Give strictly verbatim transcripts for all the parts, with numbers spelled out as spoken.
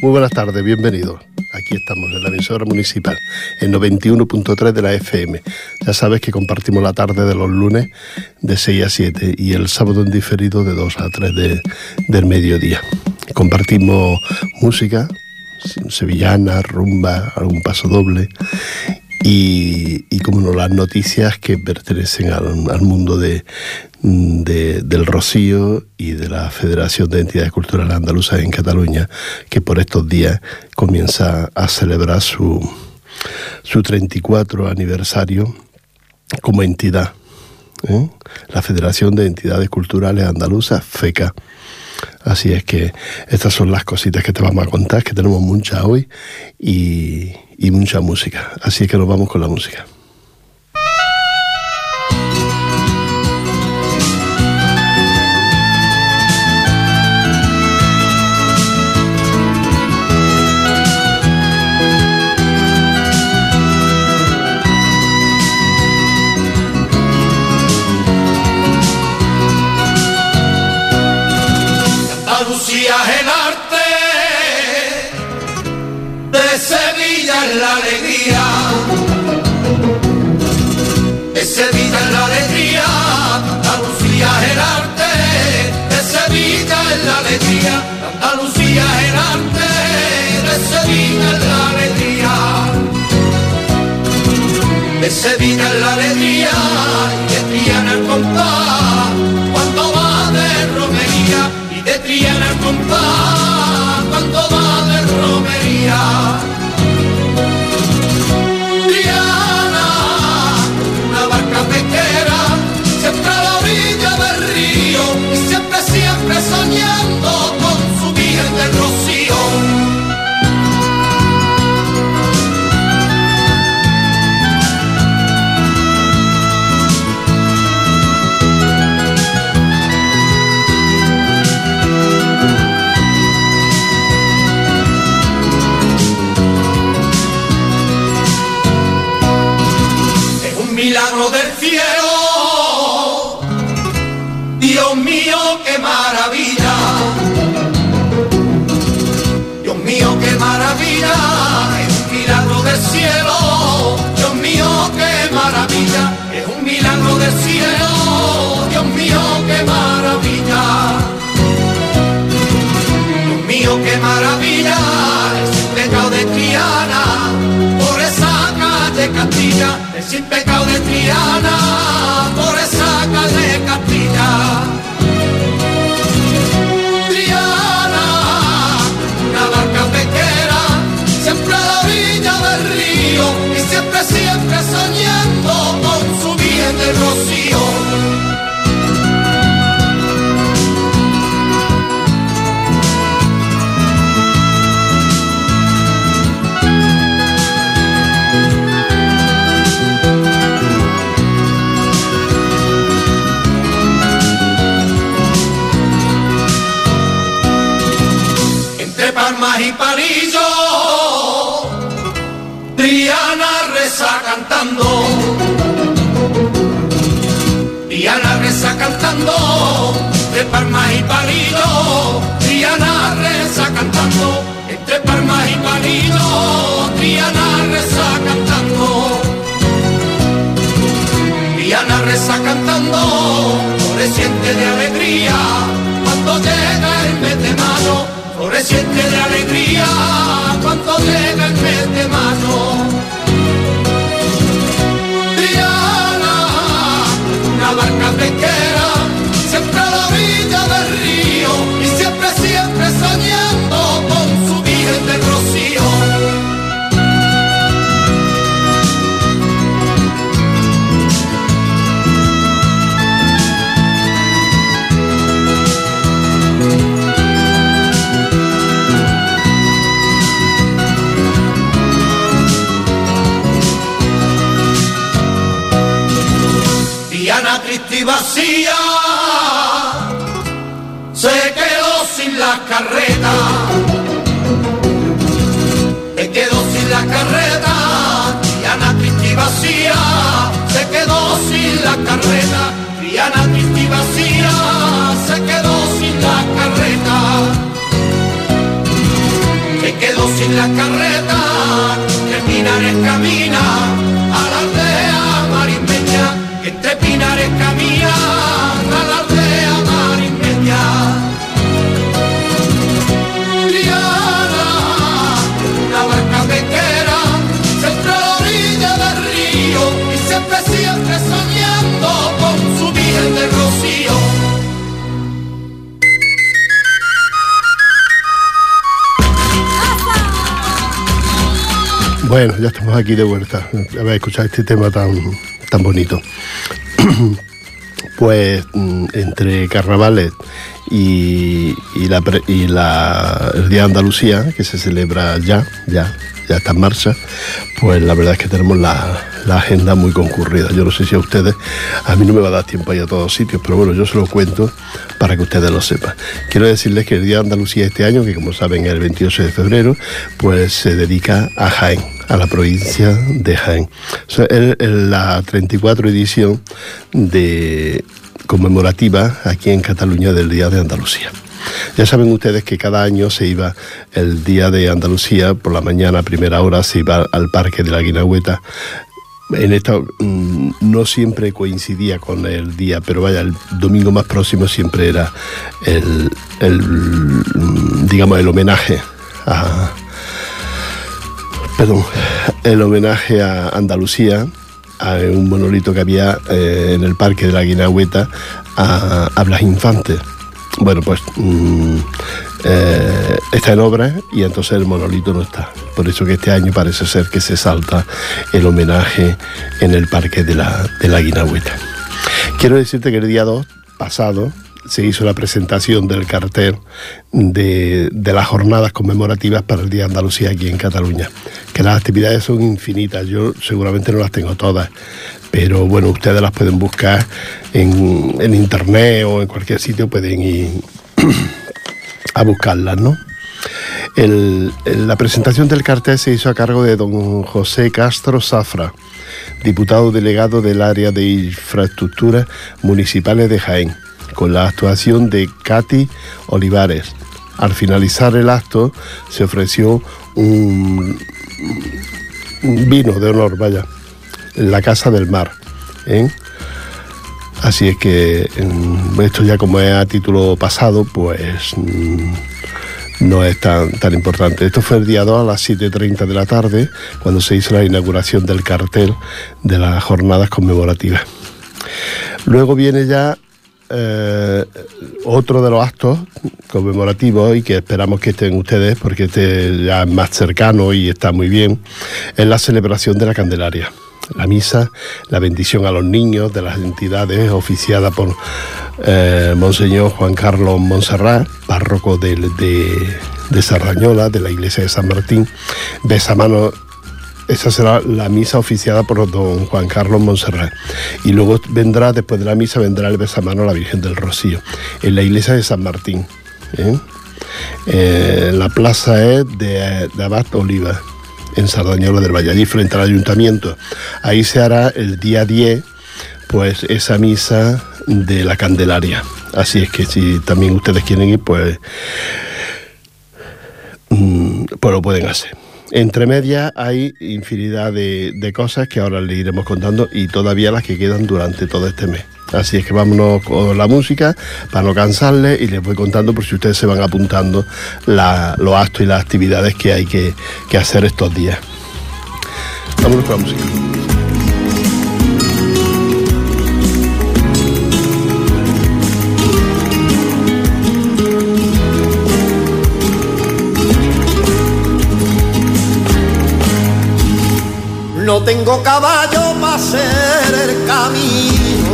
Muy buenas tardes, bienvenidos. Aquí estamos en la emisora municipal, en noventa y uno punto tres de la F M. Ya sabes que compartimos la tarde de los lunes de seis a siete y el sábado en diferido de dos a tres de, del mediodía. Compartimos música, sevillana, rumba, algún paso doble y, y como no, las noticias que pertenecen al, al mundo de, de, del Rocío y de la Federación de Entidades Culturales Andaluzas en Cataluña, que por estos días comienza a celebrar su, su treinta y cuatro aniversario como entidad, ¿eh? La Federación de Entidades Culturales Andaluzas, FECA. Así es que estas son las cositas que te vamos a contar, que tenemos muchas hoy y, y mucha música. Así es que nos vamos con la música. La alegría, de Sevilla es la alegría, Andalucía es el arte, de Sevilla es la alegría, Andalucía es el arte, de Sevilla es la alegría, de Sevilla es la alegría, y de Triana el compás, cuando va de romería, y de Triana el compás, cuando va de romería. Soñando con su Virgen del Rocío. Es un milagro del cielo. Dios mío, qué maravilla. Dios mío, qué maravilla. Es un milagro del cielo. Dios mío, qué maravilla. Es un milagro del cielo. Dios mío, qué maravilla. Dios mío, qué maravilla. Es un pecado de Triana. Por esa calle Castilla. Es sin pecado de Triana. Por esa calle Castilla. Y siempre, siempre soñando con su Virgen del Rocío. Entre palmas y palillos Triana reza cantando, Triana reza cantando, entre palmas y palillos, Triana reza cantando, entre palmas y palillos, Triana reza cantando, Triana reza cantando, floreciente de alegría, cuando llega el mes de mayo, floreciente de alegría, cuando llega el mes de mayo. Triana, una barca pesquera, siempre a la orilla del río, y siempre, siempre soñando con su Virgen del Rocío. Triana triste y vacía se quedó sin la carreta, se quedó sin la carreta. Triana triste y vacía se quedó sin la carreta. Triana triste y vacía se quedó sin la carreta. Se siempre, siempre soñando con su Virgen de Rocío. Bueno, ya estamos aquí de vuelta. Habéis escuchado este tema tan, tan bonito. Pues entre carnavales y, y, la, y la, el Día de Andalucía, que se celebra ya, ya, ya está en marcha, pues la verdad es que tenemos la, la agenda muy concurrida. Yo no sé si a ustedes, a mí no me va a dar tiempo a ir a todos sitios, pero bueno, yo se lo cuento para que ustedes lo sepan. Quiero decirles que el Día de Andalucía este año, que como saben es el veintiocho de febrero, pues se dedica a Jaén, a la provincia de Jaén. O sea, es la treinta y cuatro edición de conmemorativa aquí en Cataluña del Día de Andalucía. Ya saben ustedes que cada año se iba el Día de Andalucía, por la mañana a primera hora se iba al Parque de la Guinagüeta. En esta mmm, no siempre coincidía con el día, pero vaya, el domingo más próximo siempre era el, el digamos, el homenaje a Perdón, el homenaje a Andalucía, a un monolito que había eh, en el Parque de la Guinagüeta a, a Blas Infante. Bueno, pues mmm, eh, está en obra y entonces el monolito no está. Por eso que este año parece ser que se salta el homenaje en el Parque de la, de la Guinagüeta. Quiero decirte que el día dos pasado se hizo la presentación del cartel de, de las jornadas conmemorativas para el Día de Andalucía aquí en Cataluña, que las actividades son infinitas. Yo seguramente no las tengo todas, pero bueno, ustedes las pueden buscar en, en internet o en cualquier sitio, pueden ir a buscarlas, ¿no? El, el, la presentación del cartel se hizo a cargo de don José Castro Zafra, diputado delegado del área de infraestructuras municipales de Jaén, con la actuación de Katy Olivares. Al finalizar el acto se ofreció un, un vino de honor, vaya, en la Casa del Mar, ¿eh? Así es que esto ya como es a título pasado, pues no es tan, tan importante. Esto fue el día dos a las siete y treinta de la tarde, cuando se hizo la inauguración del cartel de las jornadas conmemorativas. Luego viene ya Eh, otro de los actos conmemorativos, y que esperamos que estén ustedes porque este ya es más cercano y está muy bien, es la celebración de la Candelaria, la misa, la bendición a los niños de las entidades, oficiada por eh, Monseñor Juan Carlos Montserrat, párroco de, de, de Sardañola, de la iglesia de San Martín. Besamano. Esa será la misa oficiada por don Juan Carlos Montserrat. Y luego vendrá, después de la misa, vendrá el besamano a la Virgen del Rocío, en la iglesia de San Martín. ¿eh? Eh, la plaza es de, de Abad Oliva, en Sardañola del Valle, allí frente al ayuntamiento. Ahí se hará el día diez, pues esa misa de la Candelaria. Así es que si también ustedes quieren ir, pues, mm, pues lo pueden hacer. Entre medias hay infinidad de, de cosas que ahora les iremos contando, y todavía las que quedan durante todo este mes. Así es que vámonos con la música para no cansarles, y les voy contando por si ustedes se van apuntando la, los actos y las actividades que hay que, que hacer estos días. Vámonos con la música. No tengo caballo para hacer el camino,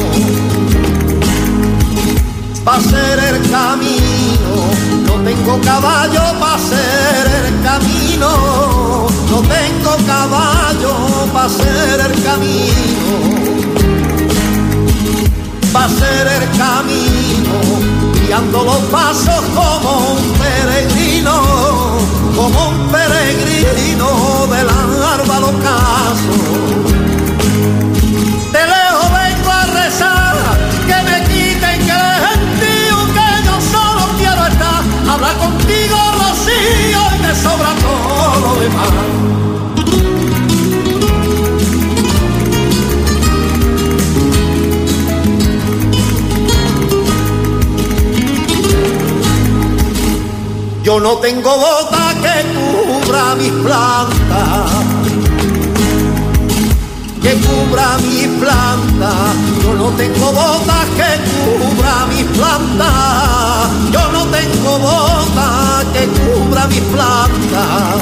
para hacer el camino. No tengo caballo para hacer el camino, no tengo caballo para hacer el camino, para hacer el camino, guiando los pasos como un peregrino, como un peregrino de larva al ocaso. De lejos vengo a rezar, que me quiten, que el gentío, que yo solo quiero estar. Habla contigo, Rocío, y me sobra todo lo demás. Yo no tengo bota que cubra mis plantas, que cubra cubra mi planta, yo no tengo botas que cubra mi planta, yo no tengo botas que cubra mi planta,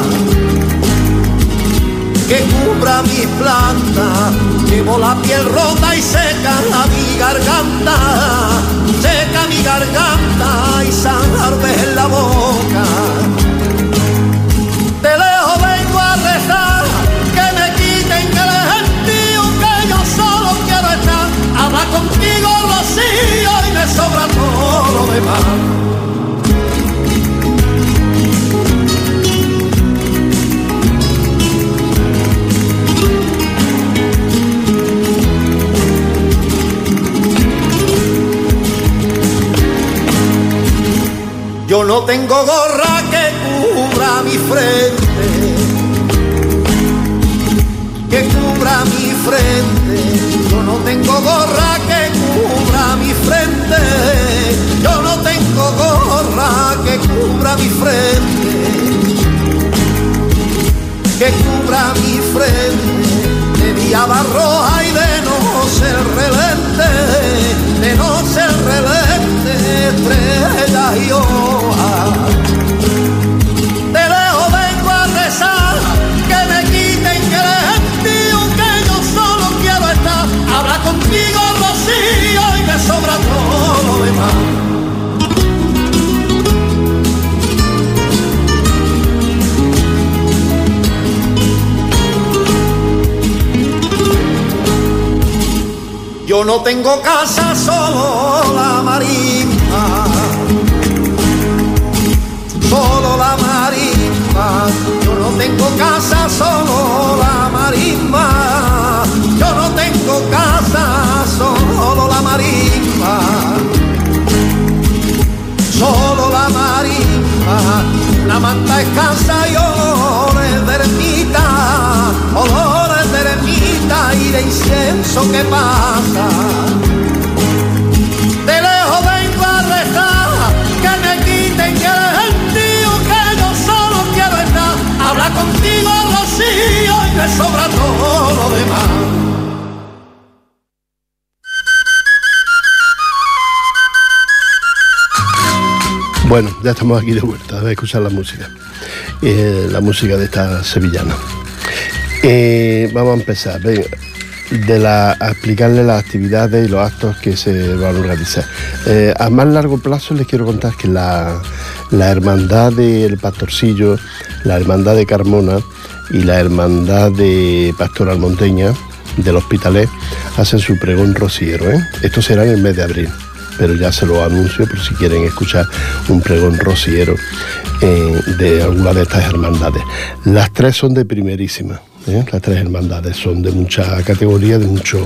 que cubra mi planta, llevo la piel rota y seca mi garganta, seca mi garganta y sangrarme en la boca. De lejos vengo a rezar, que me quiten el gentío, que yo solo quiero estar, habla contigo Rocío y me sobra todo lo demás. Yo no tengo gorra que cubra mi frente, que cubra mi frente. Yo no tengo gorra que cubra mi frente, yo no tengo gorra que cubra mi frente, que cubra mi frente. De día va roja y de noche relente, de noche relente, estrellas y hojas. De lejos vengo a rezar, que me quiten que el gentío, que yo solo quiero estar, habla contigo Rocío y me sobra todo lo demás. Yo no tengo casa, solo la marimba, solo la marimba. Yo no tengo casa, solo la marimba. Yo no tengo casa, solo la marimba, solo la marimba. Una manta escasa y olores de ermita, olores de ermita y de incienso que pasa. De lejos vengo a rezar, que me quiten que el gentío, que yo solo quiero estar, habla contigo Rocío y me sobra todo lo demás. Bueno, ya estamos aquí de vuelta a escuchar la música, eh, la música de esta sevillana. Eh, vamos a empezar, venga, de la, a explicarles las actividades y los actos que se van a organizar. Eh, a más largo plazo les quiero contar que la, la Hermandad del Pastorcillo, la Hermandad de Carmona y la Hermandad de Pastoral Monteña del Hospitalet hacen su pregón rociero, ¿eh? Esto será en el mes de abril, pero ya se lo anuncio por si quieren escuchar un pregón rociero eh, de alguna de estas hermandades. Las tres son de primerísima, ¿eh? Las tres hermandades son de mucha categoría, de mucho...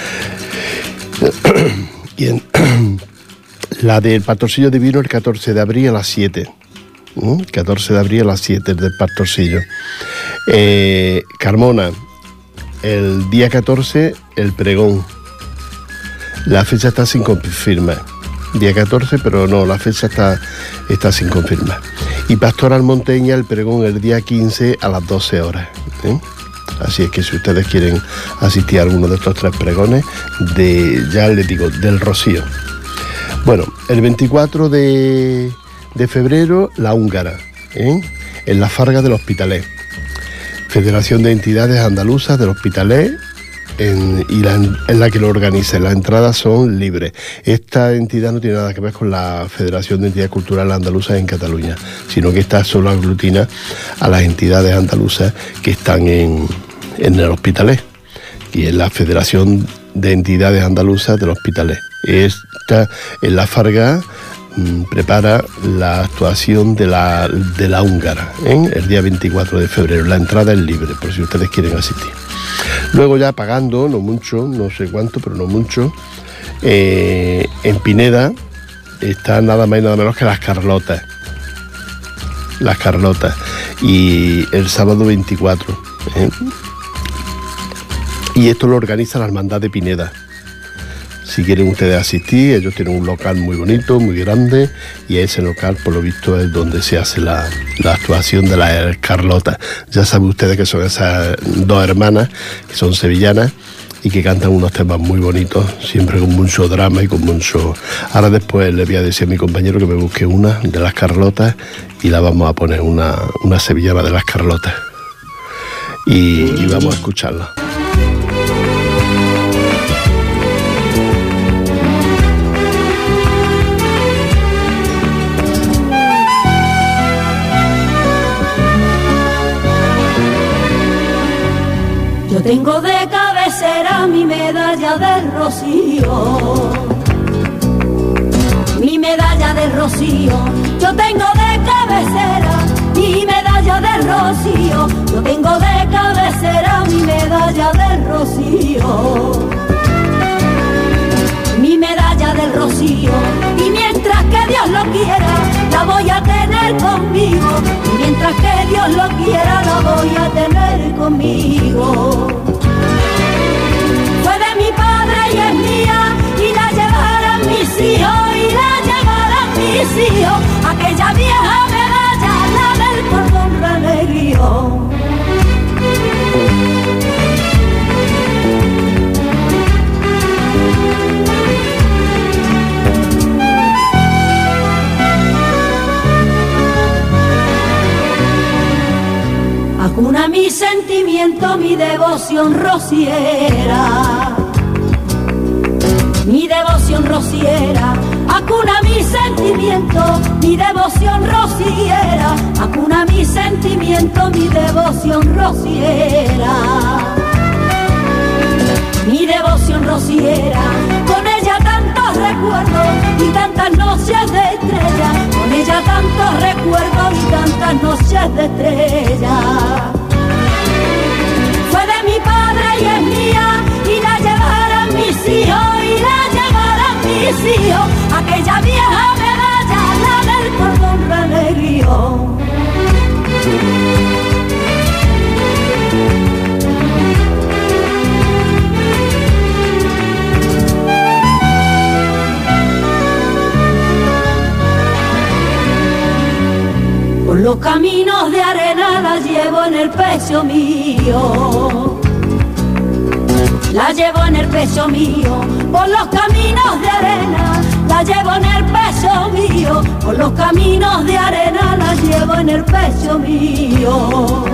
y en... la del Pastorcillo Divino el catorce de abril a las siete. ¿eh? catorce de abril a las siete del Pastorcillo. Eh, Carmona, el día catorce, el pregón. La fecha está sin confirmar. Día catorce, pero no, la fecha está, está sin confirmar. Y Pastoral Monteña, el pregón el día quince a las doce horas. ¿eh? Así es que si ustedes quieren asistir a alguno de estos tres pregones, de, ya les digo, del Rocío. Bueno, el veinticuatro de, de febrero, la húngara, ¿eh? en la Farga del Hospitalet. Federación de Entidades Andaluzas del Hospitalet, En, y la, en la que lo organice. Las entradas son libres. Esta entidad no tiene nada que ver con la Federación de Entidades Culturales Andaluzas en Cataluña, sino que esta solo aglutina a las entidades andaluzas que están en, en el Hospitalet, y es la Federación de Entidades Andaluzas del Hospitalet. Esta, en la Farga, mmm, prepara la actuación de la, de la húngara, ¿eh? el día veinticuatro de febrero. La entrada es libre, por si ustedes quieren asistir. Luego ya pagando, no mucho, no sé cuánto, pero no mucho, eh, en Pineda está nada más y nada menos que las Carlotas. Las Carlotas. Y el sábado veinticuatro. ¿eh? Y esto lo organiza la Hermandad de Pineda. Si quieren ustedes asistir, ellos tienen un local muy bonito, muy grande, y ese local, por lo visto, es donde se hace la, la actuación de las Carlotas. Ya saben ustedes que son esas dos hermanas, que son sevillanas, y que cantan unos temas muy bonitos, siempre con mucho drama y con mucho... Ahora después le voy a decir a mi compañero que me busque una de las Carlotas y la vamos a poner, una, una sevillana de las Carlotas. Y, y vamos a escucharla. Yo tengo de cabecera mi medalla del Rocío, mi medalla del Rocío. Yo tengo de cabecera mi medalla del Rocío, yo tengo de cabecera mi medalla del Rocío, mi medalla del Rocío. Y mientras que Dios lo quiera, la voy a tener conmigo. Y mientras que Dios lo quiera, la voy a tener conmigo. Fue de mi padre y es mía, y la llevarán mis hijos, y la llevarán mis hijos. Aquella vieja medalla, la del cordón reneguío. Acuna mi sentimiento, mi devoción rociera, mi devoción rociera. Acuna mi sentimiento, mi devoción rociera. Acuna mi sentimiento, mi devoción rociera, mi devoción rociera. Con ella tantos recuerdos y tantas noches de estrella, con ella tantos recuerdos y tantas noches de estrella. Fue de mi padre y es mía, y la llevarán mis hijos, y la llevarán mis hijos. Aquella vieja medalla, la del cordón reneguío. Por los caminos de arena la llevo en el pecho mío, la llevo en el pecho mío. Por los caminos de arena la llevo en el pecho mío, por los caminos de arena la llevo en el pecho mío,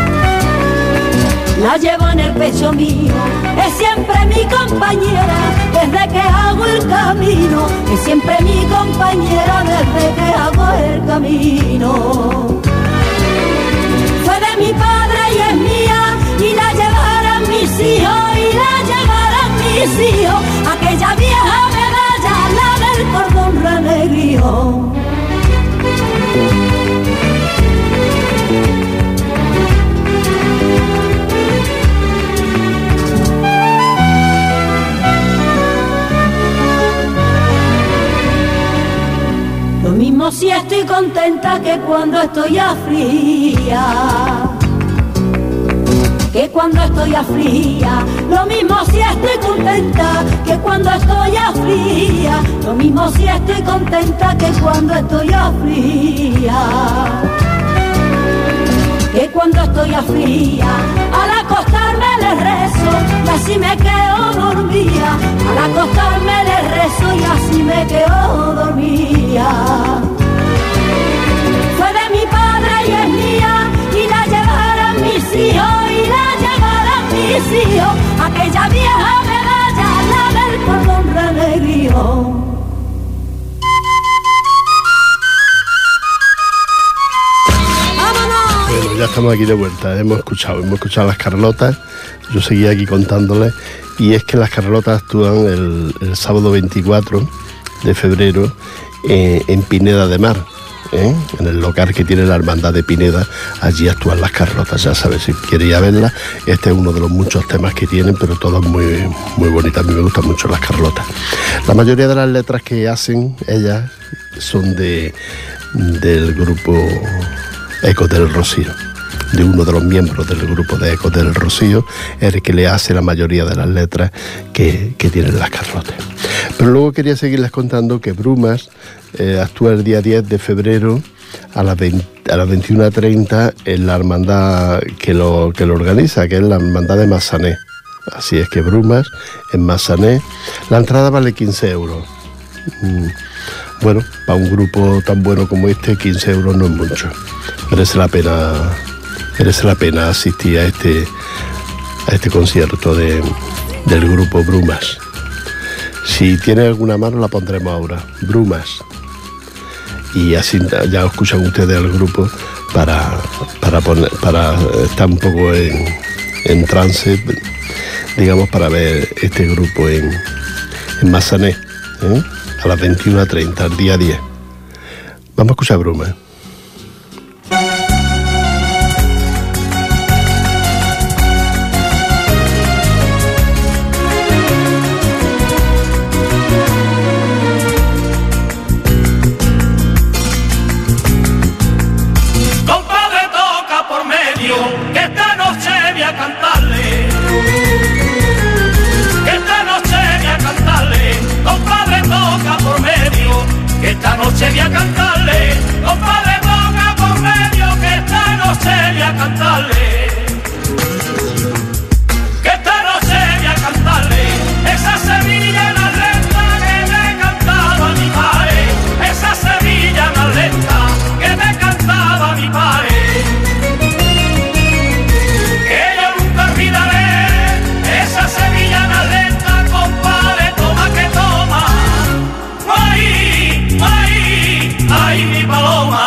la llevo en el pecho mío. Es siempre mi compañera desde que hago el camino, es siempre mi compañera desde que hago el camino. Fue de mi padre y es mía, y la llevarán mis hijos, y la llevarán mis hijos. Aquella vieja medalla, la del cordón reneguío. Lo mismo si estoy contenta que cuando estoy aflía, que cuando estoy aflía. Lo mismo si estoy contenta que cuando estoy aflía, lo mismo si estoy contenta que cuando estoy aflía, que cuando estoy aflía. Al acostarme le rezo y así me quedo dormida, al acostarme le rezo y así me quedo dormida. Fue de mi padre y es mía, y la llevarán mis hijos, y la llevarán mis hijos. Aquella vieja medalla, la del cordón reneguío. Bueno, ya estamos aquí de vuelta, hemos escuchado, hemos escuchado las Carlotas, yo seguía aquí contándoles, y es que las Carlotas actúan el, el sábado veinticuatro de febrero eh, en Pineda de Mar, ¿eh? En el local que tiene la Hermandad de Pineda. Allí actúan las Carlotas, ya sabes, si quieres ir a verlas. Este es uno de los muchos temas que tienen, pero todas muy, muy bonitas. A mí me gustan mucho las Carlotas. La mayoría de las letras que hacen ellas son de del grupo Ecos del Rocío, de uno de los miembros del grupo de Ecos del Rocío, es el que le hace la mayoría de las letras que, que tienen las Carlotas. Pero luego quería seguirles contando que Brumas eh, actúa el día diez de febrero a las, veinte, a las veintiuna treinta en la hermandad que lo, que lo organiza, que es la hermandad de Massanet, Así es que Brumas, en Massanet, la entrada vale quince euros. Mm, bueno, para un grupo tan bueno como este, quince euros no es mucho. Merece la pena, merece la pena asistir a este, a este concierto de, del grupo Brumas. Si tiene alguna mano la pondremos ahora, Brumas. Y así ya escuchan ustedes al grupo para, para, poner, para estar un poco en, en trance, digamos, para ver este grupo en, en Massanet, ¿eh? A las veintiuna treinta, el día diez. Vamos a escuchar Brumas. Esta noche voy a cantarle, compadre, toca por medio, que esta noche voy a cantarle. Que esta noche voy a cantarle, esa sevillana lenta que me cantaba mi padre, esa sevillana lenta que me cantaba mi padre. Que yo nunca olvidaré esa sevillana lenta, compadre, toma que toma. ¡Ay! ¡Ay! ¡Ay, mi paloma!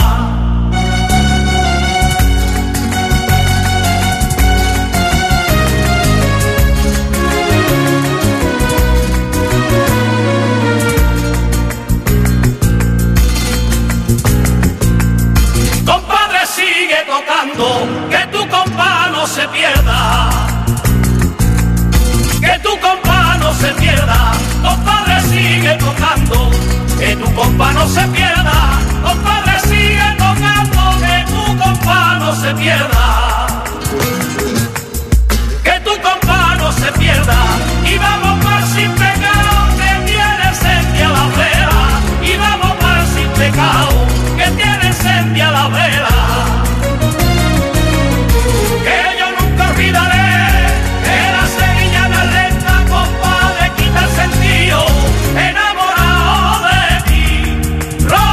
Compadre, sigue tocando, que tu compa no se pierda. Que tu compa no se pierda. Compadre, sigue tocando, que tu compa no se pierda. Compadre, sigue tocando, que tu compa no se pierda. Que tu compa no se pierda. Y vamos para sin pecado, que tiene encendida la vela. Y vamos para sin pecado, que tiene encendida la vela. Que yo nunca olvidaré que la sevillana lenta, compadre, quita el sentido. Enamorado de ti,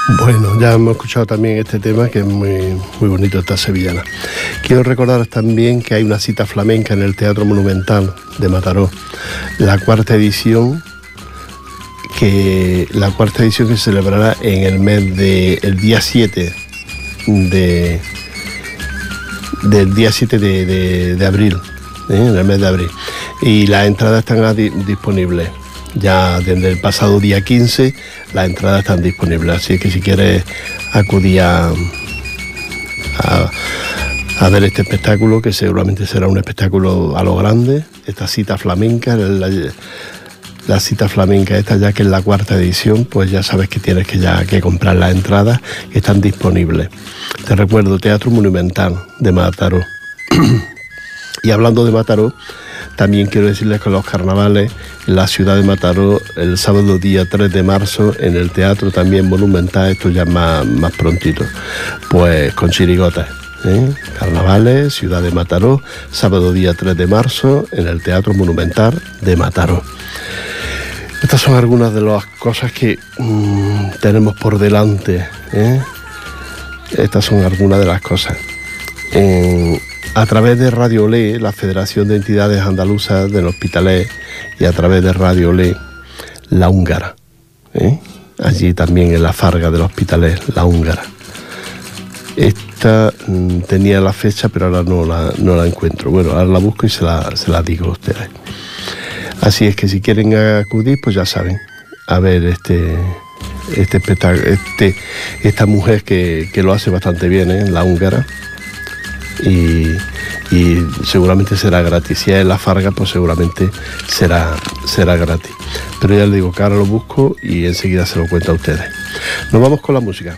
Bueno, ya hemos escuchado también este tema que es muy, muy bonito, esta sevillana. Quiero recordar también que hay una cita flamenca en el Teatro Monumental de Mataró, la cuarta edición, que la cuarta edición que se celebrará en el mes de el día siete de del día siete de, de, de abril, ¿eh? En el mes de abril. Y las entradas están a, di, disponibles. Ya desde el pasado día quince las entradas están disponibles, así que si quieres acudir a, a, a ver este espectáculo, que seguramente será un espectáculo a lo grande, esta cita flamenca, la, la cita flamenca esta, ya que es la cuarta edición, pues ya sabes que tienes que ya que comprar las entradas, que están disponibles. Te recuerdo, Teatro Monumental de Mataró. Y hablando de Mataró, también quiero decirles que los carnavales en la ciudad de Mataró, el sábado día tres de marzo, en el Teatro también Monumental, esto ya más, más prontito, pues con chirigotas, ¿eh? Carnavales, ciudad de Mataró, sábado día tres de marzo, en el Teatro Monumental de Mataró. Estas son algunas de las cosas que mmm, tenemos por delante, ¿eh? Estas son algunas de las cosas. En, A través de Radio Olé, la Federación de Entidades Andaluzas del Hospitalet, y a través de Radio Olé, La Húngara, ¿eh? Allí también en la Farga del Hospitalet, La Húngara. Esta mmm, tenía la fecha, pero ahora no la, no la encuentro. Bueno, ahora la busco y se la, se la digo a ustedes. Así es que si quieren acudir, pues ya saben, a ver este, este espectáculo, este, esta mujer que, que lo hace bastante bien, ¿eh? La Húngara. Y, y seguramente será gratis. Si es en la Farga, pues seguramente será, será gratis. Pero ya les digo que ahora lo busco y enseguida se lo cuento a ustedes. Nos vamos con la música.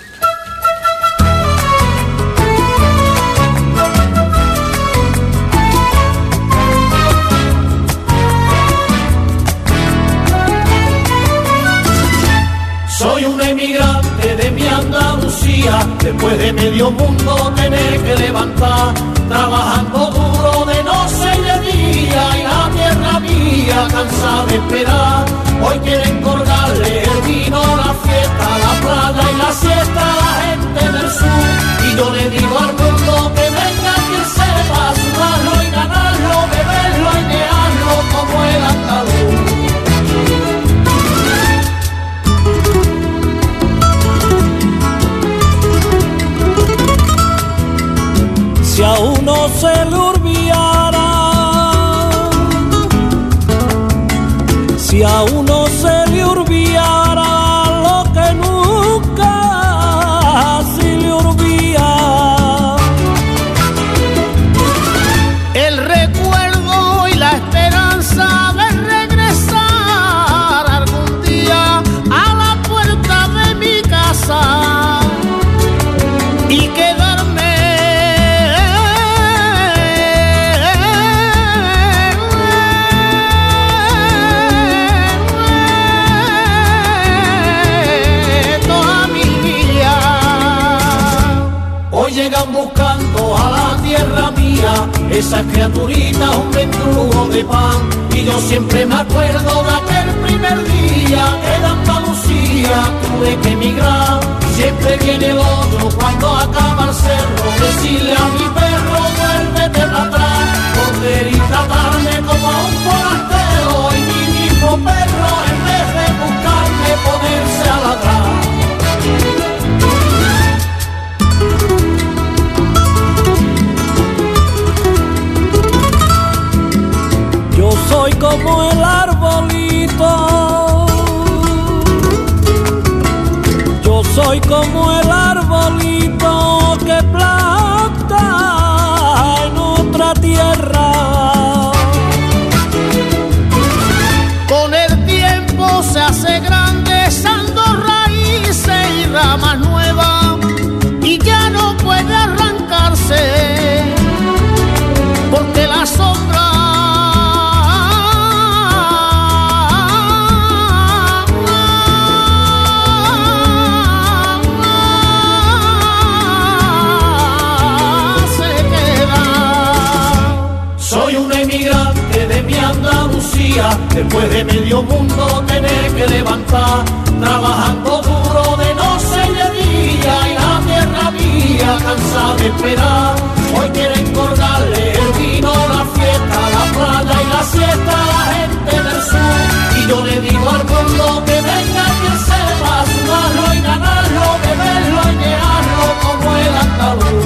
Soy un emigrante de mi Andalucía, después de medio mundo tener que levantar, trabajando duro de noche y de día, y la tierra mía cansada de esperar. Hoy quieren colgarle el vino, la fiesta, la playa y la siesta a la gente del sur, y yo le digo al mundo que venga quien sepa sudarlo y ganarlo, beberlo y nearlo como el andaluz. Si a uno se le olvidara, si a uno se le olvidara lo que nunca se le olvida, el recuerdo y la esperanza de regresar algún día a la puerta de mi casa y quedarme buscando a la tierra mía, esa criaturita, un mendrugo de pan, y yo siempre me acuerdo de aquel primer día que en Andalucía tuve que emigrar. Siempre viene el otro cuando acaba el cerro, decirle a mi perro vuélvete para atrás, poder y tratarme como a un forastero, y mi mismo perro en vez de buscarme ponerse a ladrar. soy como el arbolito, yo soy como el arbolito que planta en otra tierra. Con el tiempo se hace grande, echando raíces y ramas nuevas, y ya no puede arrancarse, porque la sombra después de medio mundo tener que levantar, trabajando duro de noche cansa de esperar. Hoy quieren cortarle el vino, la fiesta, la playa y la siesta a la gente del sur. Y yo le digo al pueblo que venga quien sepa sumarlo y ganarlo, beberlo y llenarlo como el andaluz.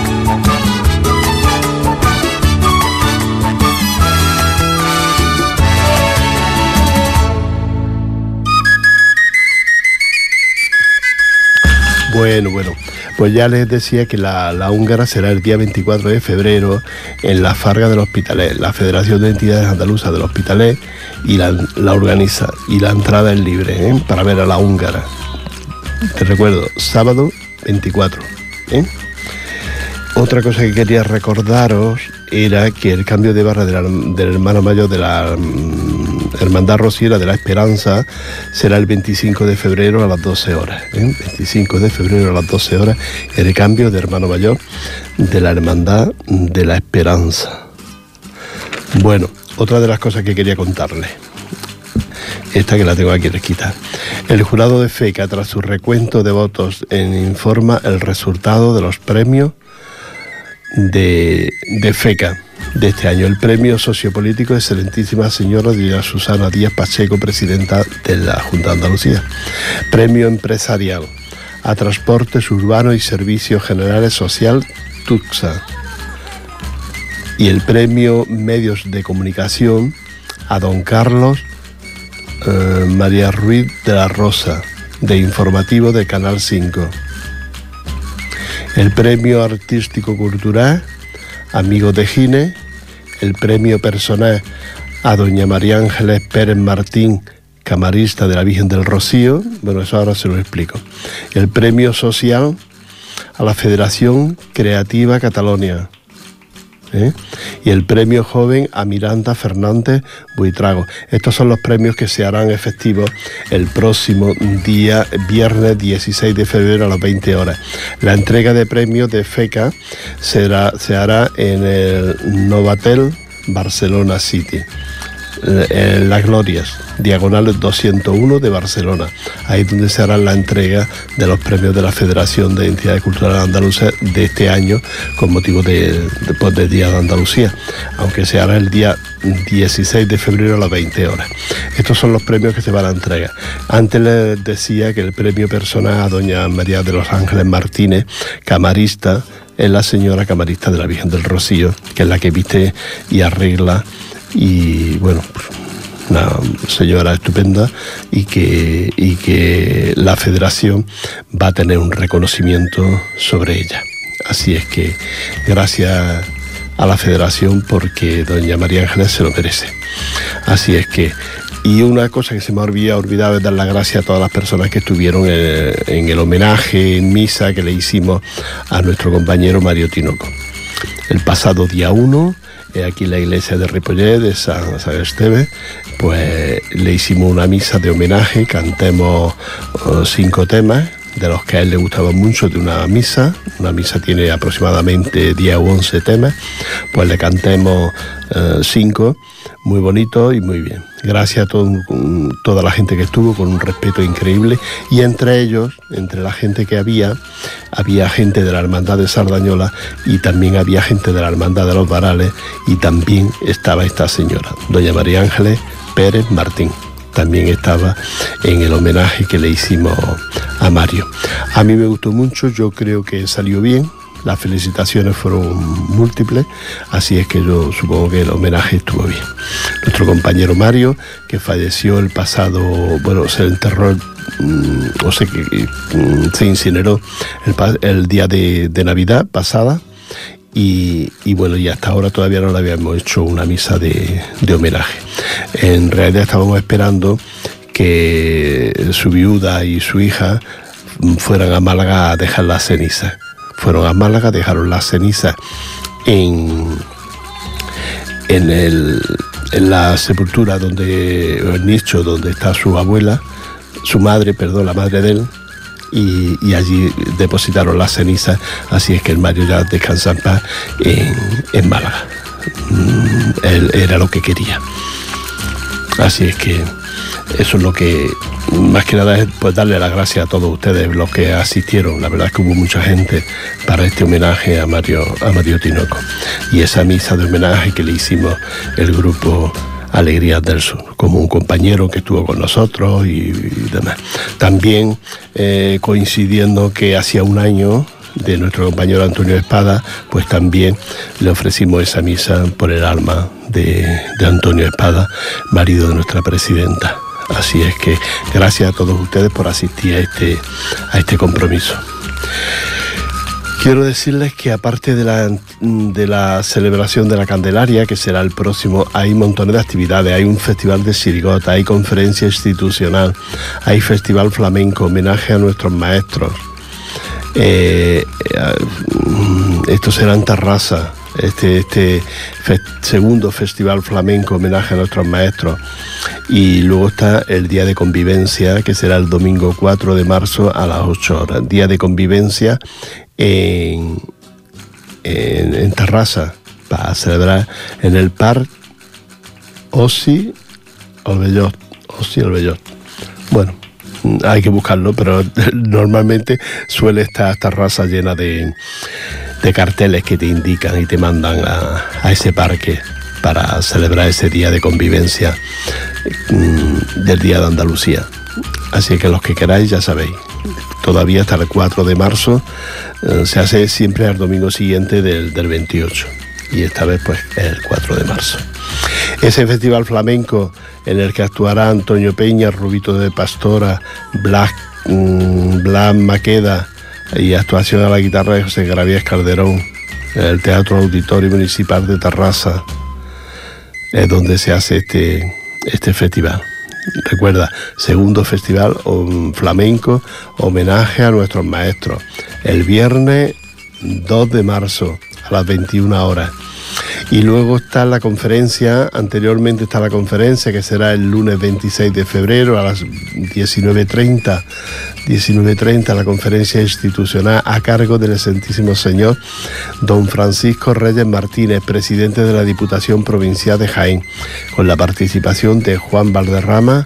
Bueno, bueno, pues ya les decía que la, la húngara será el día veinticuatro de febrero en la Farga del Hospitalet. La Federación de Entidades Andaluzas del Hospitalet y la, la organiza, y la entrada es libre, ¿eh?, para ver a la húngara. Te recuerdo, sábado veinticuatro. ¿eh? Otra cosa que quería recordaros era que el cambio de barra de la, del hermano mayor de la um, Hermandad Rociera de la Esperanza será el veinticinco de febrero a las doce horas. ¿eh? veinticinco de febrero a las doce horas, el cambio de hermano mayor de la Hermandad de la Esperanza. Bueno, otra de las cosas que quería contarles, esta que la tengo aquí escrita. El jurado de FECA, tras su recuento de votos, en, informa el resultado de los premios de, de FECA de este año. El premio sociopolítico Excelentísima Señora Doña Susana Díaz Pacheco, presidenta de la Junta de Andalucía. Premio empresarial a Transportes Urbanos y Servicios Generales Social TUCSA. Y el premio Medios de Comunicación a Don Carlos eh, María Ruiz de la Rosa, de Informativo de Canal cinco. El premio artístico cultural Amigos de Gine, el premio personal a doña María Ángeles Pérez Martín, camarista de la Virgen del Rocío, bueno, eso ahora se lo explico. El premio social a la Federación Creativa Catalonia, ¿eh? y el premio joven a Miranda Fernández Buitrago. Estos son los premios que se harán efectivos el próximo día viernes dieciséis de febrero a las veinte horas. La entrega de premios de FECA será, se hará en el Novatel Barcelona City, en Las Glorias, diagonal doscientos uno de Barcelona. Ahí es donde se hará la entrega de los premios de la Federación de Entidades Culturales Andaluzas de este año con motivo de, de, pues, del Día de Andalucía, aunque se hará el día dieciséis de febrero a las veinte horas. Estos son los premios que se van a entregar. Antes les decía que el premio personal a doña María de los Ángeles Martínez, camarista, es la señora camarista de la Virgen del Rocío, que es la que viste y arregla. Y bueno, una señora estupenda, y que, y que la Federación va a tener un reconocimiento sobre ella. Así es que gracias a la Federación, porque doña María Ángeles se lo merece. Así es que, y una cosa que se me había olvidado es dar las gracias a todas las personas que estuvieron en, en el homenaje en misa que le hicimos a nuestro compañero Mario Tinoco. El pasado día uno, aquí en la iglesia de Ripollet, de San, San Esteve, pues le hicimos una misa de homenaje. Cantemos uh, cinco temas, de los que a él le gustaba mucho, de una misa. Una misa tiene aproximadamente diez o once temas, pues le cantemos uh, cinco, muy bonito y muy bien. Gracias a todo, toda la gente que estuvo, con un respeto increíble, y entre ellos, entre la gente que había, había gente de la Hermandad de Sardañola, y también había gente de la Hermandad de los Varales, y también estaba esta señora, doña María Ángeles Pérez Martín. También estaba en el homenaje que le hicimos a Mario. A mí me gustó mucho, yo creo que salió bien. Las felicitaciones fueron múltiples, así es que yo supongo que el homenaje estuvo bien. Nuestro compañero Mario, que falleció el pasado, bueno, se enterró, mmm, o sea, que mmm, se incineró el, el día de, de Navidad pasada, y, y bueno, y hasta ahora todavía no le habíamos hecho una misa de, de homenaje. En realidad estábamos esperando que su viuda y su hija fueran a Málaga a dejar las cenizas. Fueron a Málaga, dejaron las cenizas en, en, el, en la sepultura, donde, el nicho donde está su abuela, su madre, perdón, la madre de él, y, y allí depositaron las cenizas. Así es que el Mario ya descansa en paz en, en Málaga. Él era lo que quería. Así es que eso es lo que, más que nada, es pues darle las gracias a todos ustedes, los que asistieron. La verdad es que hubo mucha gente para este homenaje a Mario, a Mario Tinoco. Y esa misa de homenaje que le hicimos el grupo Alegrías del Sur, como un compañero que estuvo con nosotros y, y demás. También eh, coincidiendo que hacía un año de nuestro compañero Antonio Espada, pues también le ofrecimos esa misa por el alma de, de Antonio Espada, marido de nuestra presidenta. Así es que gracias a todos ustedes por asistir a este, a este compromiso. Quiero decirles que aparte de la, de la celebración de la Candelaria, que será el próximo, hay montones de actividades. Hay un festival de chirigota, hay conferencia institucional, hay festival flamenco, homenaje a nuestros maestros. Eh, eh, esto será en Tarrasa, este, este fe, segundo festival flamenco, homenaje a nuestros maestros. Y luego está el día de convivencia, que será el domingo cuatro de marzo a las ocho horas. Día de convivencia en, en, en Tarrasa, para celebrar en el Parc Osi Albellot. Osi Albellot. Bueno, hay que buscarlo, pero normalmente suele estar Tarrasa llena de, de carteles que te indican y te mandan a, a ese parque para celebrar ese día de convivencia mmm, del Día de Andalucía. Así que los que queráis ya sabéis, todavía hasta el cuatro de marzo, eh, se hace siempre al domingo siguiente del, del veintiocho, y esta vez pues es el cuatro de marzo. Ese festival flamenco en el que actuará Antonio Peña, Rubito de Pastora, Blas, mmm, Blas Maqueda, y actuación a la guitarra de José Gravías Calderón, en el Teatro Auditorio Municipal de Tarrasa, es donde se hace este, este festival. Recuerda, segundo festival flamenco, homenaje a nuestros maestros, el viernes dos de marzo a las veintiuna horas. Y luego está la conferencia, anteriormente está la conferencia que será el lunes veintiséis de febrero a las diecinueve treinta, diecinueve treinta, la conferencia institucional a cargo del excelentísimo señor don Francisco Reyes Martínez, presidente de la Diputación Provincial de Jaén, con la participación de Juan Valderrama,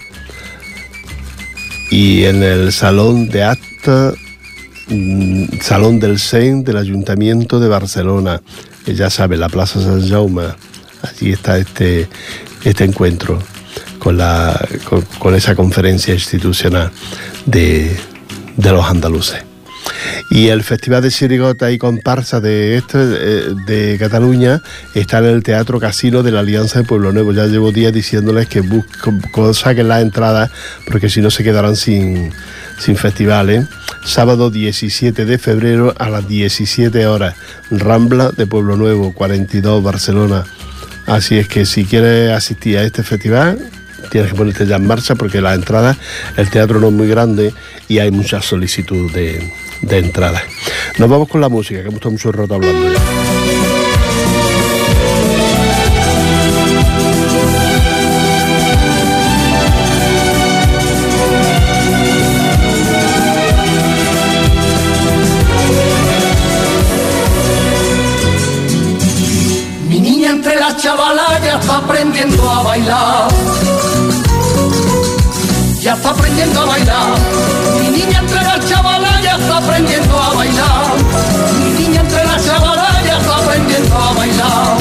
y en el salón de actos, Salón del Sen del Ayuntamiento de Barcelona, que ya sabe, la Plaza Sant Jaume. Allí está este, este encuentro con, la, con, con esa conferencia institucional de, de los andaluces. Y el Festival de Chirigota y Comparsa de, este, de Cataluña está en el Teatro Casino de la Alianza de Pueblo Nuevo. Ya llevo días diciéndoles que busquen, saquen las entradas, porque si no se quedarán sin, sin festivales. Sábado diecisiete de febrero a las diecisiete horas, Rambla de Pueblo Nuevo, cuarenta y dos, Barcelona. Así es que si quieres asistir a este festival, tienes que ponerte ya en marcha, porque las entradas, el teatro no es muy grande y hay mucha solicitud de, de entradas. Nos vamos con la música, que hemos estado mucho rato hablando ya. Chavala ya está aprendiendo a bailar, ya está aprendiendo a bailar. Mi niña entre las chavalas ya está aprendiendo a bailar, mi niña entre las chavalas ya está aprendiendo a bailar,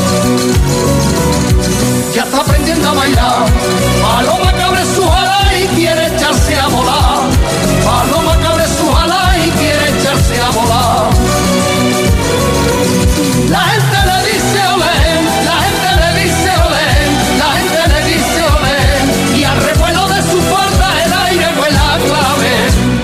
ya está aprendiendo a bailar. Paloma cabre su ala y quiere echarse a volar, paloma cabre su ala y quiere echarse a volar. La gente le dice olé, la gente le dice olé, la gente le dice olé, y al revuelo de su puerta el aire vuela clave.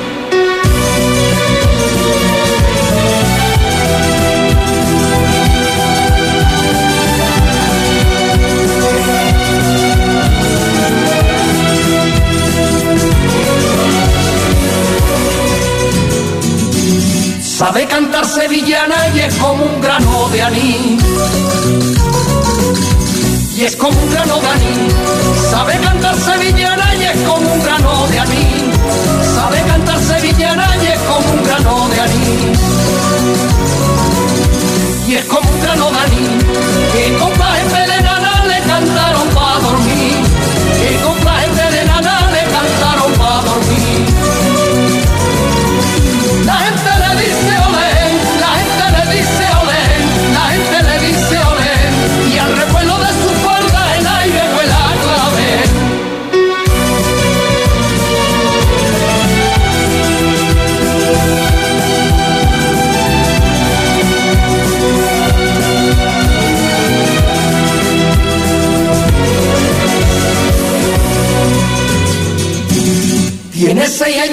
Sabe cantar sevillana y es como un grano de anís, y es como un grano de anís. Sabe cantar sevillana y es como un grano de anís, sabe cantar sevillana y es como un grano de anís, y es como un grano de anís. Que con la gente de nana le cantaron pa' dormir, que con la gente de nana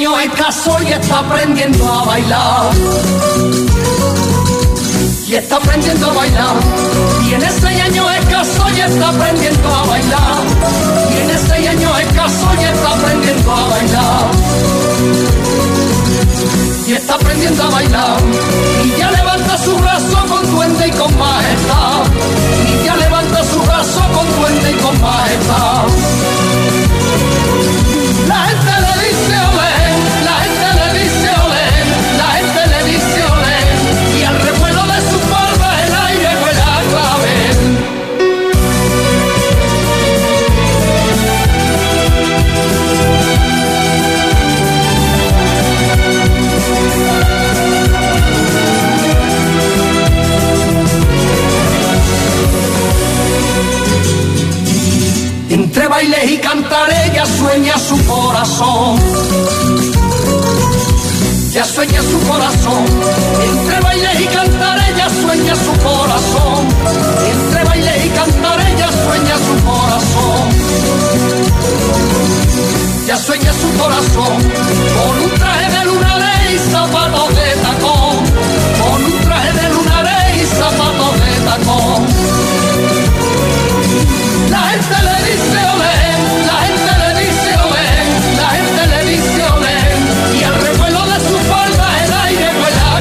años escaso y está aprendiendo a bailar. Y está aprendiendo a bailar. Tiene seis años escaso y está aprendiendo a bailar. Tiene seis años escaso y está aprendiendo a bailar. Y está aprendiendo a bailar. Y ya levanta su brazo con duende y con majestad. Y ya levanta su brazo con duende y con majestad. La gente le dice olé, la gente le dice olé, la gente le dice olé. Y al revuelo de su palma el aire huele a clavel. Entre bailes y cantar ella sueña su corazón. Ya sueña su corazón. Entre bailes y cantar ella sueña su corazón. Entre bailes y cantar ella sueña su corazón. Ya sueña su corazón. Con un traje de lunares y zapatos de tacón. Con un traje de lunares y zapatos de tacón. La gente le dice olé, la gente le dice olé, la gente le dice olé. Y al revuelo de su falda el aire huele a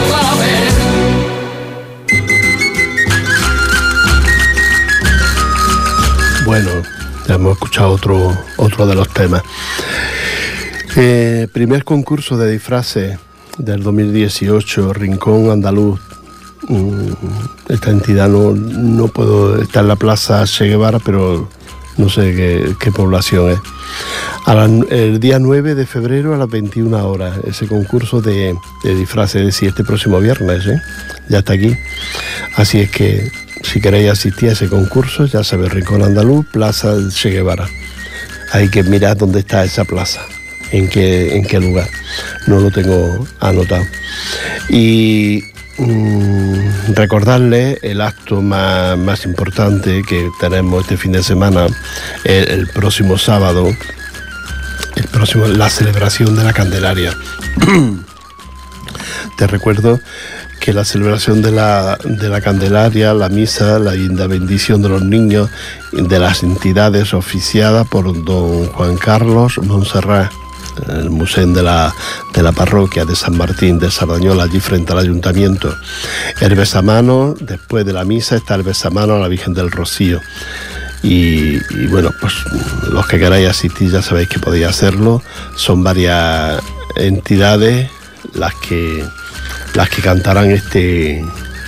clavel. Bueno, ya hemos escuchado otro, otro de los temas. Eh, primer concurso de disfraces del dos mil dieciocho, Rincón Andaluz. Esta entidad no, no puedo estar en la plaza Che Guevara, pero no sé qué, qué población es. A la, el día nueve de febrero a las veintiuna horas, ese concurso de, de disfraces, es decir, este próximo viernes, ¿eh? Ya está aquí. Así es que si queréis asistir a ese concurso, ya sabéis, Rincón Andaluz, Plaza Che Guevara. Hay que mirar dónde está esa plaza, en qué, en qué lugar. No lo tengo anotado. Y Mm, recordarles el acto más, más importante que tenemos este fin de semana, el, el próximo sábado, el próximo, la celebración de la Candelaria. Te recuerdo que la celebración de la, de la Candelaria, la misa, la, la bendición de los niños de las entidades oficiadas por don Juan Carlos Montserrat, el museo de la, de la parroquia de San Martín de Sardañola, allí frente al ayuntamiento. El besamano, después de la misa, está el besamano a la Virgen del Rocío. Y, y bueno, pues los que queráis asistir ya sabéis que podéis hacerlo. Son varias entidades las que, las que cantarán este...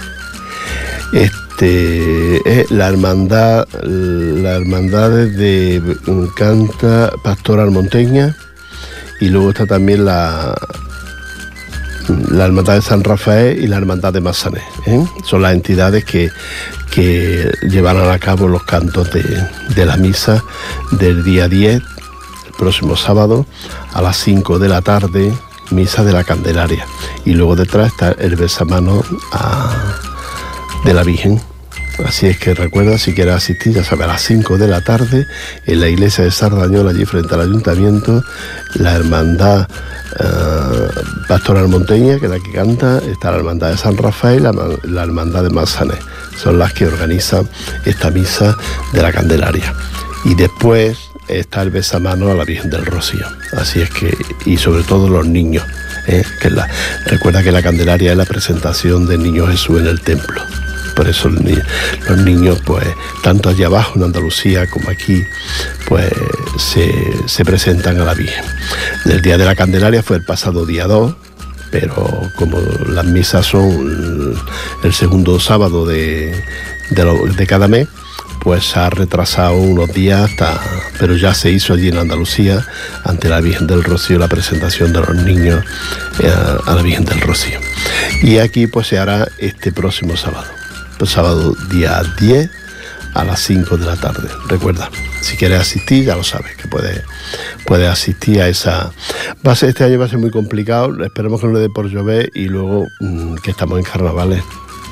este eh, la hermandad, la hermandad de Canta Pastora Almonteña. Y luego está también la, la Hermandad de San Rafael y la Hermandad de Massanet, ¿eh? Son las entidades que, que llevarán a cabo los cantos de, de la misa del día diez, el próximo sábado, a las cinco de la tarde, misa de la Candelaria. Y luego detrás está el besamano a, de la Virgen. Así es que recuerda, si quieres asistir, ya sabes, a las cinco de la tarde en la iglesia de Sardañola, allí frente al ayuntamiento, la hermandad uh, Pastoral Monteña, que es la que canta, está la hermandad de San Rafael, la, la hermandad de Massanet, son las que organizan esta misa de la Candelaria. Y después está el besamano a la Virgen del Rocío. Así es que, y sobre todo los niños, ¿eh? que la, recuerda que la Candelaria es la presentación del Niño Jesús en el templo. Por eso los niños, pues, tanto allá abajo en Andalucía como aquí, pues, se, se presentan a la Virgen. El día de la Candelaria fue el pasado día dos, pero como las misas son el segundo sábado de, de, lo, de cada mes, pues se ha retrasado unos días hasta, pero ya se hizo allí en Andalucía, ante la Virgen del Rocío, la presentación de los niños eh, a la Virgen del Rocío. Y aquí, pues, se hará este próximo sábado. El sábado día diez a las cinco de la tarde. Recuerda, si quieres asistir, ya lo sabes, que puedes, puedes asistir a esa... Va a ser, este año va a ser muy complicado, esperemos que no le dé por llover y luego mmm, que estamos en carnavales,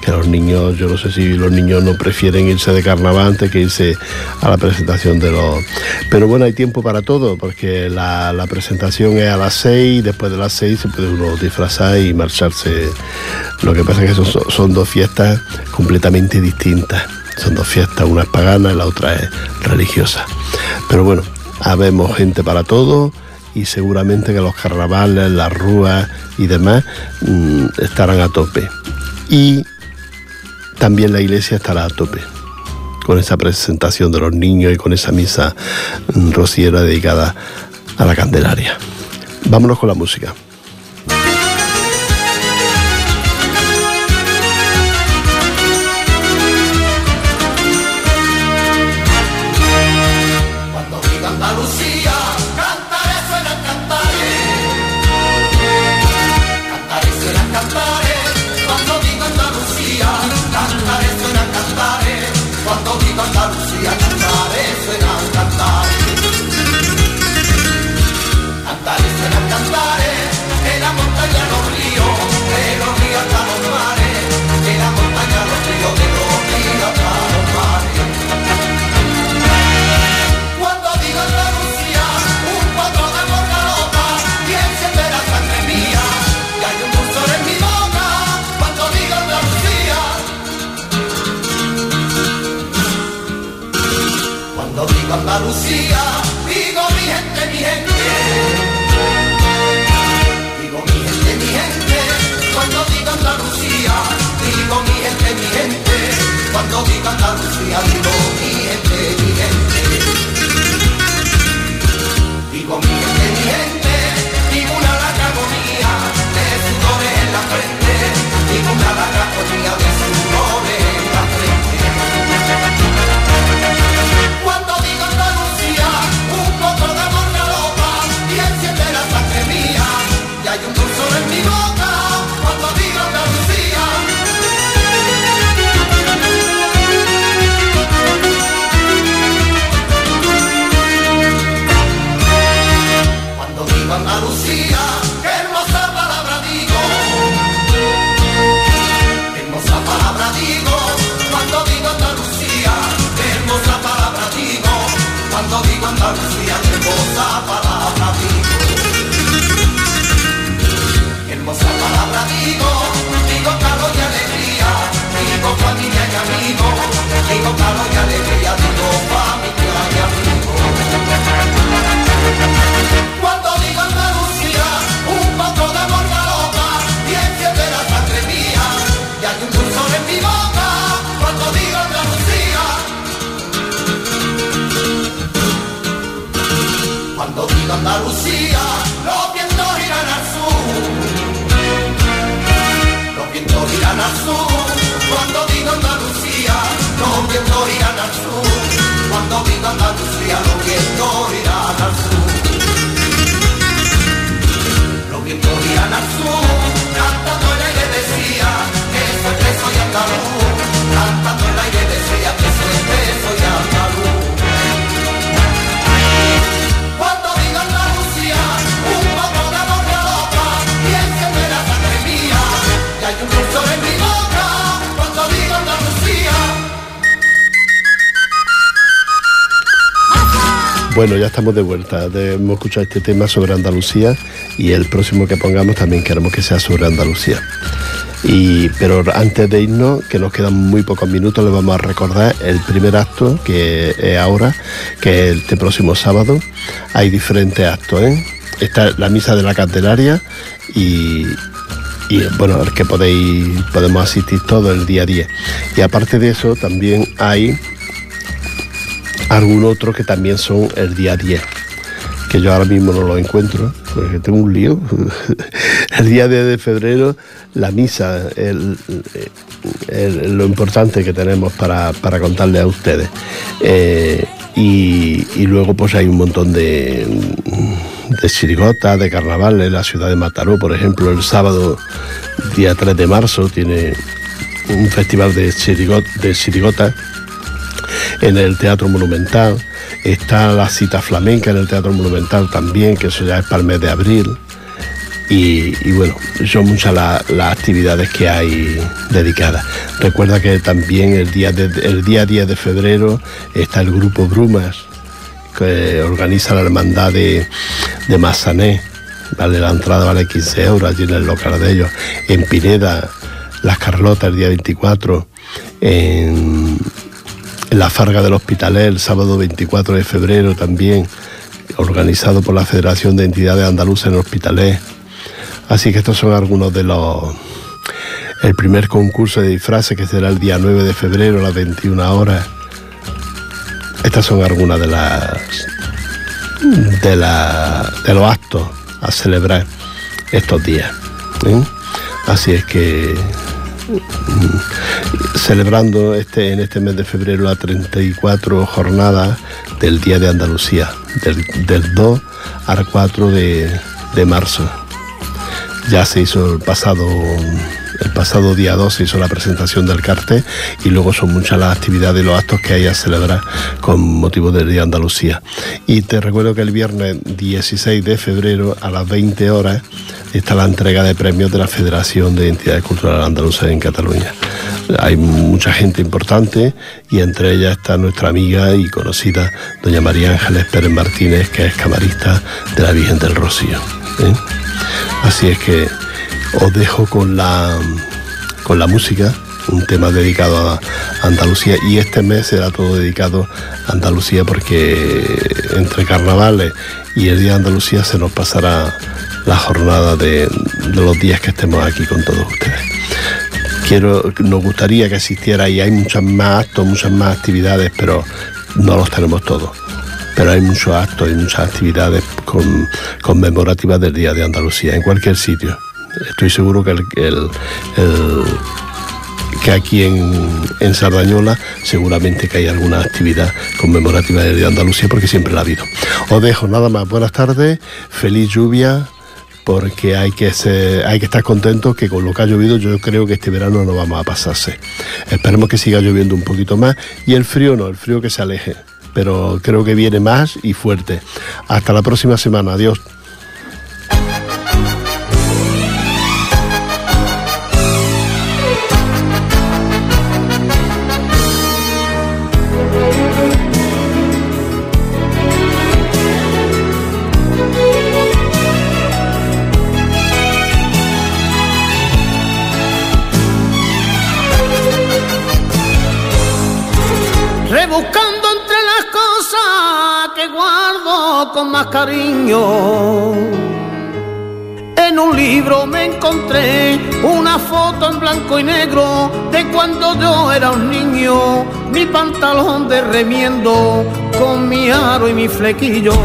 que los niños, yo no sé si los niños no prefieren irse de carnaval antes que irse a la presentación de los... Pero bueno, hay tiempo para todo, porque la, la presentación es a las seis, después de las seis se puede uno disfrazar y marcharse. Lo que pasa es que son, son dos fiestas completamente distintas. Son dos fiestas, una es pagana y la otra es religiosa. Pero bueno, habemos gente para todo y seguramente que los carnavales, las rúas y demás mmm, estarán a tope. Y también la iglesia estará a tope con esa presentación de los niños y con esa misa mmm, rociera dedicada a la Candelaria. Vámonos con la música. Andalucía, digo mi gente, mi gente, digo mi gente, mi gente, cuando digo Andalucía, digo mi gente, mi gente, cuando digo Andalucía, digo mi gente, mi gente, digo mi gente, mi gente, digo una larga agonía de sudores en la frente, digo una larga agonía de sudores en la frente. Cuando digo Andalucía, un poco de morgalopa y enciende la sangre mía, y hay un dulzor en mi boca cuando digo Andalucía. Cuando digo Andalucía, qué hermosa palabra digo, qué hermosa palabra digo, cuando digo Andalucía, qué hermosa palabra digo, cuando digo Andalucía, qué hermosa palabra digo, qué hermosa palabra digo, digo calor y alegría, digo familia y amigo, digo calor y alegría, digo familia y amigo. Cuando digo Andalucía, un poco de morgalopa y enciende la sangre mía, y hay un dulzor en mi boca cuando digo Andalucía. Cuando digo Andalucía, los vientos irán al sur, los vientos irán al sur. Cuando digo Andalucía, los vientos irán al sur. Cuando digo Andalucía, los vientos irán al sur. Los vientos irán al sur, cantando el aire decía que soy que soy andaluz. Cantando el aire decía que soy que soy andaluz. Cuando digo Andalucía, un poco de morgalopa y enciende la sangre mía, y hay un dulzor en mi boca cuando digo Andalucía. Bueno, ya estamos de vuelta. Hemos escuchado este tema sobre Andalucía y el próximo que pongamos también queremos que sea sobre Andalucía. Y, pero antes de irnos, que nos quedan muy pocos minutos, les vamos a recordar el primer acto, que es ahora, que es este próximo sábado. Hay diferentes actos, ¿eh? Está la misa de la Candelaria y, y bueno, el que podéis podemos asistir todo el día diez. Y aparte de eso, también hay algún otro que también son el día diez, que yo ahora mismo no lo encuentro, porque tengo un lío. El día diez de febrero, la misa, el, el, lo importante que tenemos para, para contarle a ustedes. Eh, y, y luego pues hay un montón de, de chirigotas, de carnavales. La ciudad de Mataró, por ejemplo, el sábado, día tres de marzo, tiene un festival de, chirigot, de chirigotas en el Teatro Monumental. Está la cita flamenca en el Teatro Monumental también, que eso ya es para el mes de abril. y, y bueno, son muchas las la actividades que hay dedicadas. Recuerda que también el día, de, el día diez de febrero está el grupo Brumas, que organiza la hermandad de, de Massanet, vale, la entrada vale quince euros allí en el local de ellos. En Pineda, Las Carlotas el día veinticuatro, en, en la Farga del Hospitalet el sábado veinticuatro de febrero también, organizado por la Federación de Entidades Andaluzas en Hospitalet. Así que estos son algunos de los... El primer concurso de disfraces, que será el día nueve de febrero a las veintiuna horas. Estas son algunas de las de, la, de los actos a celebrar estos días, ¿eh? Así es que celebrando este en este mes de febrero las treinta y cuatro jornadas del Día de Andalucía, del, del dos al cuatro de, de marzo. Ya se hizo el pasado el pasado día dos, se hizo la presentación del cartel, y luego son muchas las actividades y los actos que hay a celebrar con motivo del Día de Andalucía. Y te recuerdo que el viernes dieciséis de febrero a las veinte horas está la entrega de premios de la Federación de Entidades Culturales Andaluzas en Cataluña. Hay mucha gente importante, y entre ellas está nuestra amiga y conocida doña María Ángeles Pérez Martínez, que es camarista de la Virgen del Rocío, ¿eh? Así es que os dejo con la, con la música, un tema dedicado a Andalucía, y este mes será todo dedicado a Andalucía, porque entre carnavales y el Día de Andalucía se nos pasará la jornada de, de los días que estemos aquí con todos ustedes. Quiero, nos gustaría que existiera, y hay muchas más actos, muchas más actividades, pero no los tenemos todos. Pero hay muchos actos y muchas actividades con, conmemorativas del Día de Andalucía en cualquier sitio. Estoy seguro que, el, el, el, que aquí en, en Sardañola seguramente que hay alguna actividad conmemorativa del Día de Andalucía, porque siempre la ha habido. Os dejo nada más. Buenas tardes, feliz lluvia, porque hay que ser, hay que estar contentos que con lo que ha llovido yo creo que este verano no vamos a pasarse. Esperemos que siga lloviendo un poquito más, y el frío no, el frío que se aleje, pero creo que viene más y fuerte. Hasta la próxima semana. Adiós. Rebuscando entre las cosas que guardo con más cariño, en un libro me encontré una foto en blanco y negro de cuando yo era un niño, mi pantalón de remiendo con mi aro y mi flequillo.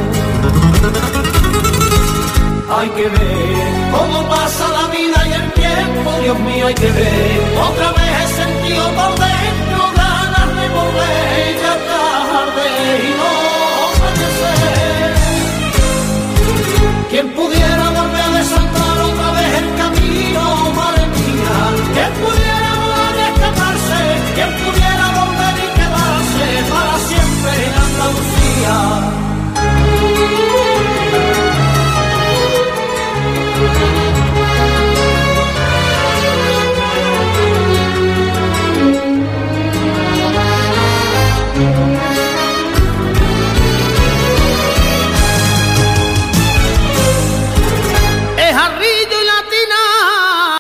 Hay que ver cómo pasa la vida y el tiempo, Dios mío, hay que ver. Otra vez he sentido por dentro ganas de volver.